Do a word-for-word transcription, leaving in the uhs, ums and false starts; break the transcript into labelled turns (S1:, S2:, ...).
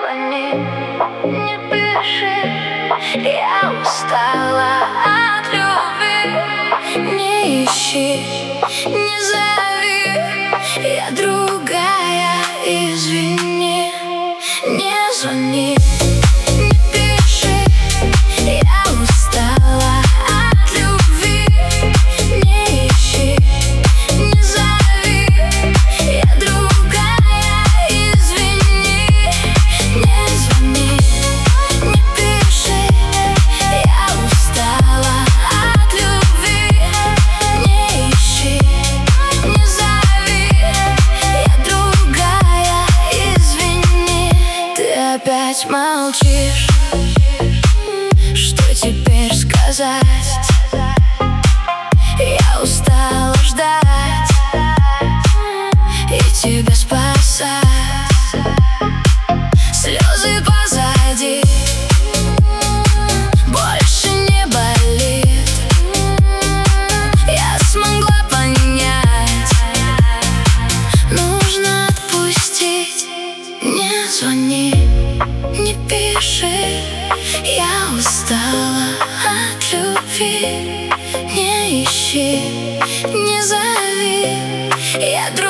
S1: звони, не пиши, я устала от любви. Не ищи, не зови, я другая, извини. Не звони, не пиши, я устала от любви. Не ищи, не зови, я другая, извини. Не звони, не пиши, я устала от любви. Не ищи, не зови, я другая, извини. Ты опять молчишь, что теперь сказать? Я устала ждать и тебя спасать. Слезы позади, больше не болит. Я смогла понять, нужно отпустить. Не звони, не пиши, я устала от любви. Не ищи, не зови, я